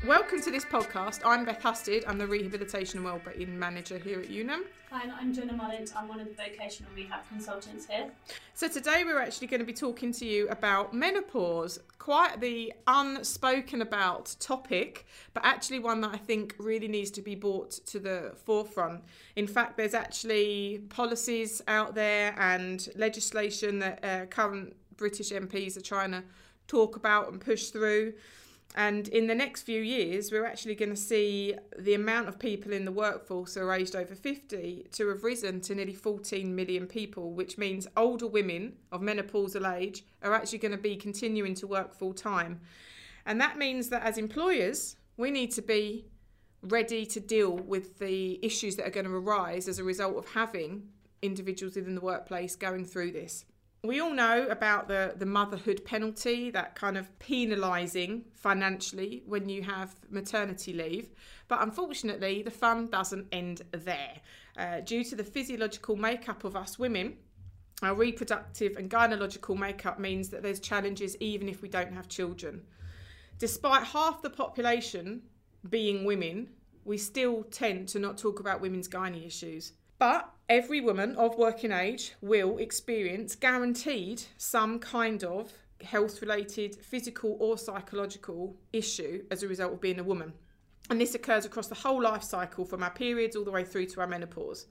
Welcome to this podcast. I'm Beth Husted. I'm the Rehabilitation and Wellbeing Manager here at Unum. Hi, and I'm Jenna Mullins. I'm one of the vocational rehab consultants here. So today we're actually going to be talking to you about menopause, quite the unspoken about topic, but actually one that I think really needs to be brought to the forefront. In fact, there's actually policies out there and legislation that current British MPs are trying to talk about and push through. And in the next few years, we're actually going to see the amount of people in the workforce who are aged over 50 to have risen to nearly 14 million people, which means older women of menopausal age are actually going to be continuing to work full time. And that means that as employers, we need to be ready to deal with the issues that are going to arise as a result of having individuals within the workplace going through this. We all know about the motherhood penalty, that kind of penalising financially when you have maternity leave. But unfortunately, the fun doesn't end there. Due to the physiological makeup of us women, our reproductive and gynecological makeup means that there's challenges even if we don't have children. Despite half the population being women, we still tend to not talk about women's gynae issues. But every woman of working age will experience, guaranteed, some kind of health-related physical or psychological issue as a result of being a woman. And this occurs across the whole life cycle, from our periods all the way through to our menopause.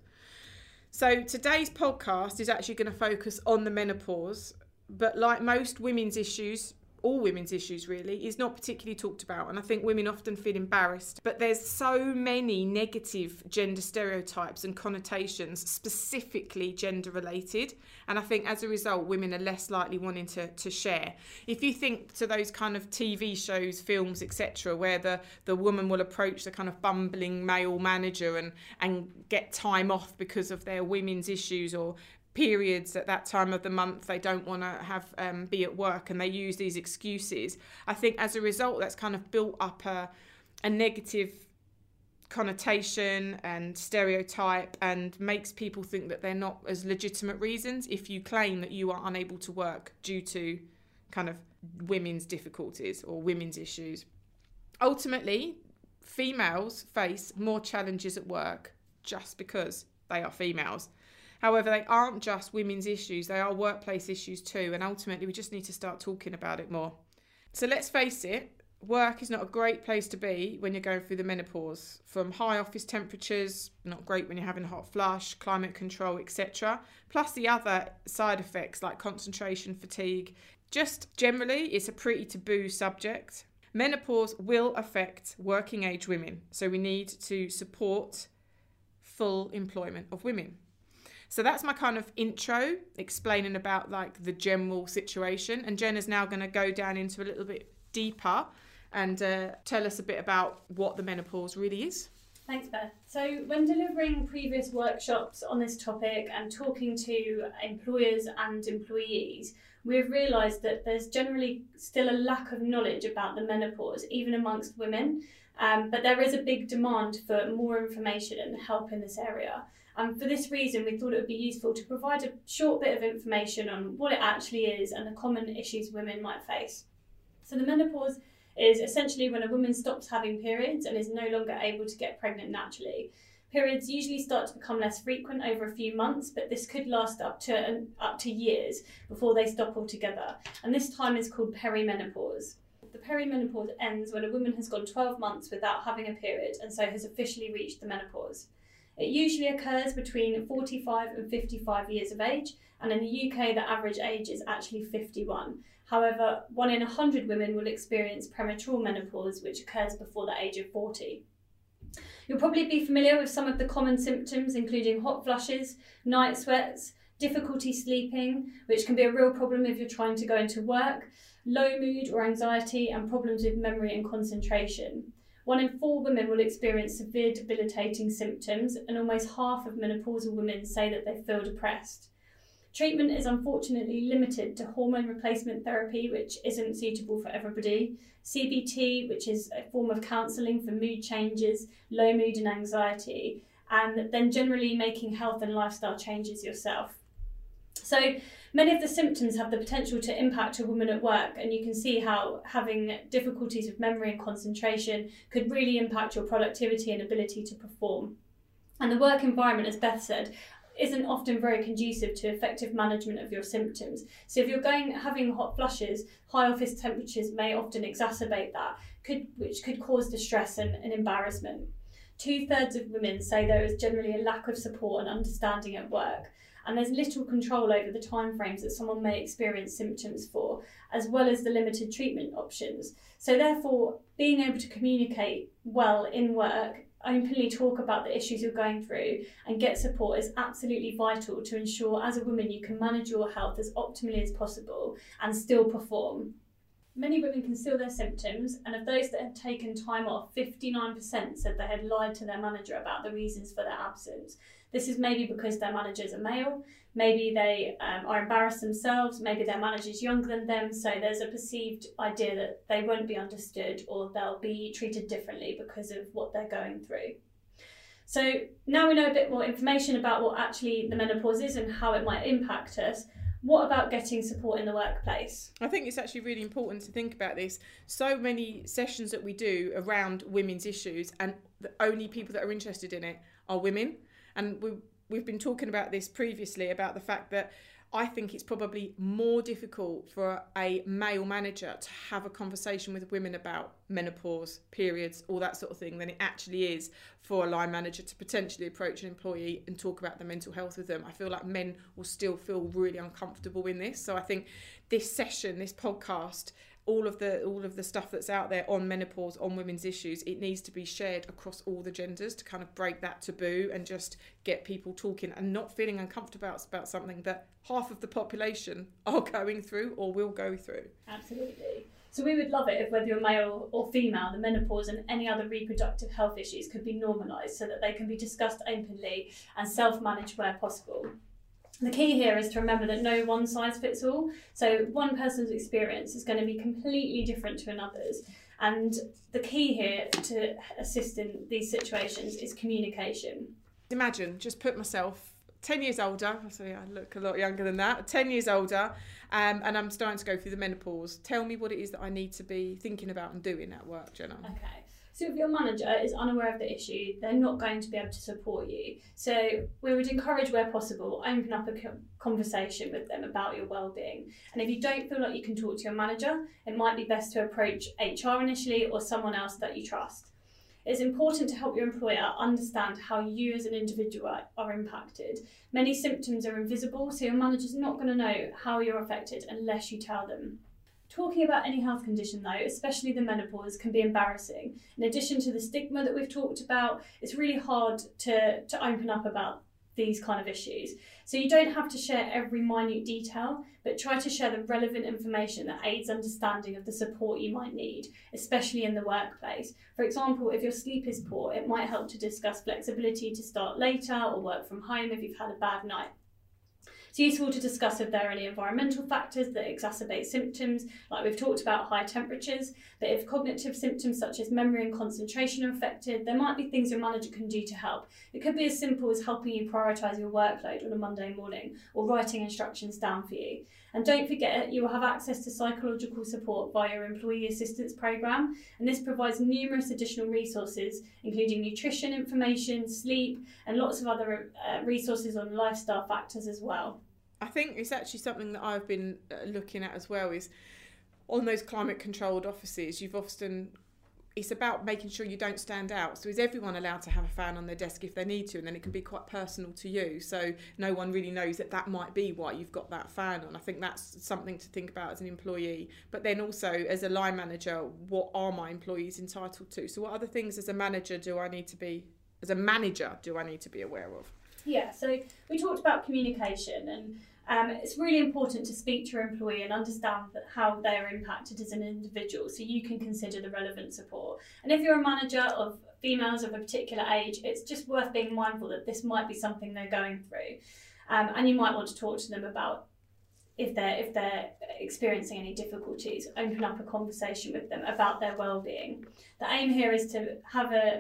So today's podcast is actually going to focus on the menopause, but like most women's issues, all women's issues really, is not particularly talked about, and I think women often feel embarrassed. But there's so many negative gender stereotypes and connotations, specifically gender related, and I think as a result women are less likely wanting to share. If you think to those kind of TV shows, films, etc., where the woman will approach the kind of bumbling male manager and get time off because of their women's issues or periods at that time of the month, they don't want to have be at work and they use these excuses. I think as a result that's kind of built up a negative connotation and stereotype and makes people think that they're not as legitimate reasons if you claim that you are unable to work due to kind of women's difficulties or women's issues. Ultimately, females face more challenges at work just because they are females. However, they aren't just women's issues, they are workplace issues too, and ultimately we just need to start talking about it more. So let's face it, work is not a great place to be when you're going through the menopause. From high office temperatures, not great when you're having a hot flush, climate control, etc. Plus the other side effects like concentration, fatigue. Just generally, it's a pretty taboo subject. Menopause will affect working age women, so we need to support full employment of women. So that's my kind of intro, explaining about like the general situation. And Jenna's now going to go down into a little bit deeper and tell us a bit about what the menopause really is. Thanks, Beth. So when delivering previous workshops on this topic and talking to employers and employees, we've realised that there's generally still a lack of knowledge about the menopause, even amongst women. But there is a big demand for more information and help in this area. And for this reason, we thought it would be useful to provide a short bit of information on what it actually is and the common issues women might face. So the menopause is essentially when a woman stops having periods and is no longer able to get pregnant naturally. Periods usually start to become less frequent over a few months, but this could last up to years before they stop altogether. And this time is called perimenopause. The perimenopause ends when a woman has gone 12 months without having a period and so has officially reached the menopause. It usually occurs between 45 and 55 years of age, and in the UK the average age is actually 51. However, 1 in 100 women will experience premature menopause, which occurs before the age of 40. You'll probably be familiar with some of the common symptoms, including hot flushes, night sweats, difficulty sleeping, which can be a real problem if you're trying to go into work, low mood or anxiety, and problems with memory and concentration. 1 in 4 women will experience severe debilitating symptoms, and almost half of menopausal women say that they feel depressed. Treatment is unfortunately limited to hormone replacement therapy, which isn't suitable for everybody, CBT, which is a form of counselling for mood changes, low mood and anxiety, and then generally making health and lifestyle changes yourself. So many of the symptoms have the potential to impact a woman at work, and you can see how having difficulties with memory and concentration could really impact your productivity and ability to perform. And the work environment, as Beth said, isn't often very conducive to effective management of your symptoms. So if you're having hot flushes, high office temperatures may often exacerbate that, which could cause distress and embarrassment. 2/3 of women say there is generally a lack of support and understanding at work, and there's little control over the timeframes that someone may experience symptoms for, as well as the limited treatment options. So therefore, being able to communicate well in work, openly talk about the issues you're going through and get support is absolutely vital to ensure as a woman you can manage your health as optimally as possible and still perform. Many women conceal their symptoms, and of those that had taken time off, 59% said they had lied to their manager about the reasons for their absence. This is maybe because their managers are male, maybe they are embarrassed themselves, maybe their manager's younger than them, so there's a perceived idea that they won't be understood or they'll be treated differently because of what they're going through. So now we know a bit more information about what actually the menopause is and how it might impact us. What about getting support in the workplace? I think it's actually really important to think about this. So many sessions that we do around women's issues, and the only people that are interested in it are women. And we've been talking about this previously, about the fact that I think it's probably more difficult for a male manager to have a conversation with women about menopause, periods, all that sort of thing, than it actually is for a line manager to potentially approach an employee and talk about the mental health with them. I feel like men will still feel really uncomfortable in this. So I think this session, this podcast, all of the stuff that's out there on menopause, on women's issues, it needs to be shared across all the genders to kind of break that taboo and just get people talking and not feeling uncomfortable about something that half of the population are going through or will go through. Absolutely. So we would love it if, whether you're male or female, the menopause and any other reproductive health issues could be normalised so that they can be discussed openly and self-managed where possible. The key here is to remember that no one size fits all. So one person's experience is going to be completely different to another's. And the key here to assist in these situations is communication. Imagine, just put myself 10 years older, so I look a lot younger than that, 10 years older, and I'm starting to go through the menopause. Tell me what it is that I need to be thinking about and doing at work, Jenna. Okay. So if your manager is unaware of the issue, they're not going to be able to support you. So we would encourage, where possible, open up a conversation with them about your well-being. And if you don't feel like you can talk to your manager, it might be best to approach HR initially or someone else that you trust. It's important to help your employer understand how you as an individual are impacted. Many symptoms are invisible, so your manager's not going to know how you're affected unless you tell them. Talking about any health condition though, especially the menopause, can be embarrassing. In addition to the stigma that we've talked about, it's really hard to open up about these kind of issues. So you don't have to share every minute detail, but try to share the relevant information that aids understanding of the support you might need, especially in the workplace. For example, if your sleep is poor, it might help to discuss flexibility to start later or work from home if you've had a bad night. It's useful to discuss if there are any environmental factors that exacerbate symptoms, like we've talked about high temperatures, but if cognitive symptoms such as memory and concentration are affected, there might be things your manager can do to help. It could be as simple as helping you prioritise your workload on a Monday morning or writing instructions down for you. And don't forget, you will have access to psychological support via your employee assistance programme, and this provides numerous additional resources, including nutrition information, sleep, and lots of other resources on lifestyle factors as well. I think it's actually something that I've been looking at as well, is on those climate controlled offices, it's about making sure you don't stand out. So is everyone allowed to have a fan on their desk if they need to? And then it can be quite personal to you. So no one really knows that might be why you've got that fan on. I think that's something to think about as an employee. But then also as a line manager, what are my employees entitled to? So what other things as a manager do I need to be aware of? Yeah, so we talked about communication, and it's really important to speak to your employee and understand how they are impacted as an individual so you can consider the relevant support. And if you're a manager of females of a particular age, it's just worth being mindful that this might be something they're going through. And you might want to talk to them about if they're experiencing any difficulties, open up a conversation with them about their well-being. The aim here is to have a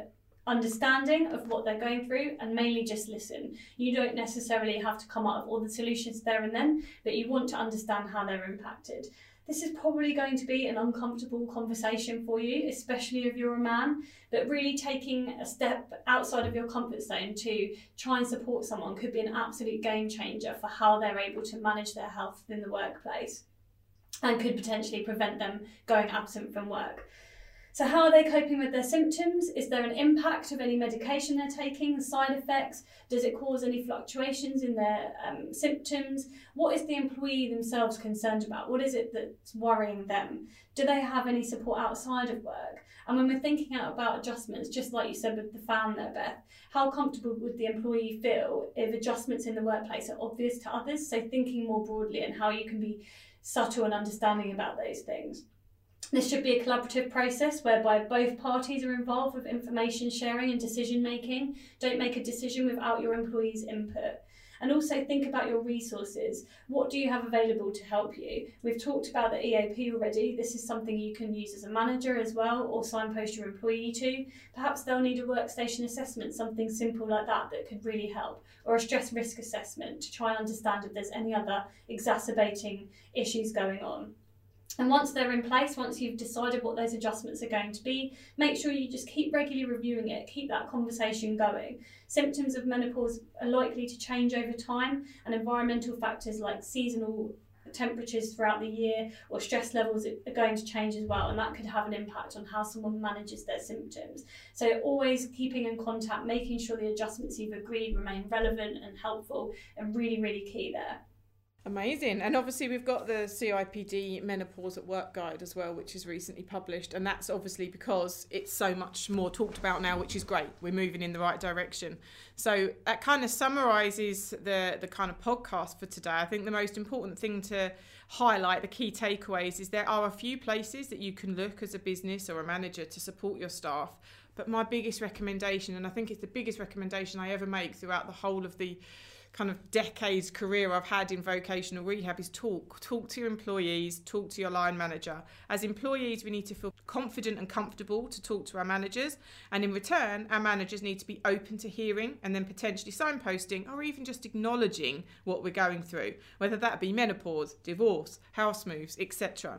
understanding of what they're going through, and mainly just listen. You don't necessarily have to come up with all the solutions there and then, but you want to understand how they're impacted. This is probably going to be an uncomfortable conversation for you, especially if you're a man, but really taking a step outside of your comfort zone to try and support someone could be an absolute game changer for how they're able to manage their health in the workplace, and could potentially prevent them going absent from work. So how are they coping with their symptoms? Is there an impact of any medication they're taking, side effects? Does it cause any fluctuations in their symptoms? What is the employee themselves concerned about? What is it that's worrying them? Do they have any support outside of work? And when we're thinking out about adjustments, just like you said with the fan there, Beth, how comfortable would the employee feel if adjustments in the workplace are obvious to others? So thinking more broadly and how you can be subtle and understanding about those things. This should be a collaborative process whereby both parties are involved with information sharing and decision making. Don't make a decision without your employees' input. And also think about your resources. What do you have available to help you? We've talked about the EAP already. This is something you can use as a manager as well, or signpost your employee to. Perhaps they'll need a workstation assessment, something simple like that could really help, or a stress risk assessment to try and understand if there's any other exacerbating issues going on. And once they're in place, once you've decided what those adjustments are going to be, make sure you just keep regularly reviewing it, keep that conversation going. Symptoms of menopause are likely to change over time, and environmental factors like seasonal temperatures throughout the year or stress levels are going to change as well, and that could have an impact on how someone manages their symptoms. So always keeping in contact, making sure the adjustments you've agreed remain relevant and helpful, and really, really key there. Amazing. And obviously we've got the CIPD Menopause at Work Guide as well, which is recently published, and that's obviously because it's so much more talked about now, which is great. We're moving in the right direction. So that kind of summarises the kind of podcast for today. I think the most important thing to highlight, the key takeaways, is there are a few places that you can look as a business or a manager to support your staff. But my biggest recommendation, and I think it's the biggest recommendation I ever make throughout the whole of the kind of decades career I've had in vocational rehab, is talk to your employees, talk to your line manager. As employees, we need to feel confident and comfortable to talk to our managers, and in return our managers need to be open to hearing and then potentially signposting or even just acknowledging what we're going through, whether that be menopause, divorce, house moves, etc.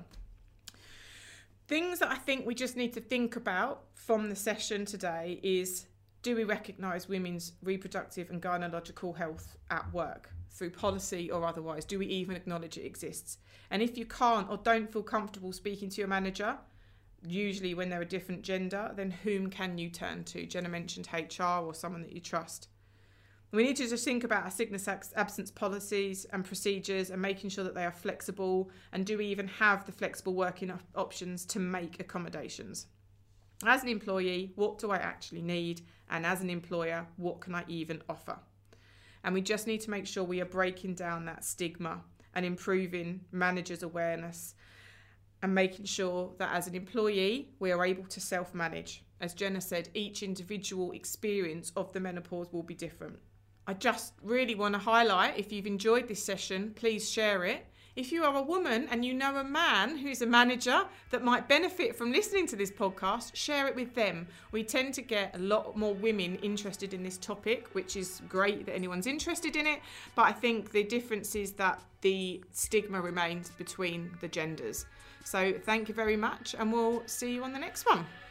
Things that I think we just need to think about from the session today is, do we recognise women's reproductive and gynecological health at work through policy or otherwise? Do we even acknowledge it exists? And if you can't or don't feel comfortable speaking to your manager, usually when they're a different gender, then whom can you turn to? Jenna mentioned HR or someone that you trust. We need to just think about our sickness absence policies and procedures and making sure that they are flexible, and do we even have the flexible working options to make accommodations? As an employee, what do I actually need? And as an employer, what can I even offer? And we just need to make sure we are breaking down that stigma and improving managers' awareness, and making sure that as an employee, we are able to self-manage. As Jenna said, each individual experience of the menopause will be different. I just really want to highlight, if you've enjoyed this session, please share it. If you are a woman and you know a man who's a manager that might benefit from listening to this podcast, share it with them. We tend to get a lot more women interested in this topic, which is great that anyone's interested in it. But I think the difference is that the stigma remains between the genders. So thank you very much, and we'll see you on the next one.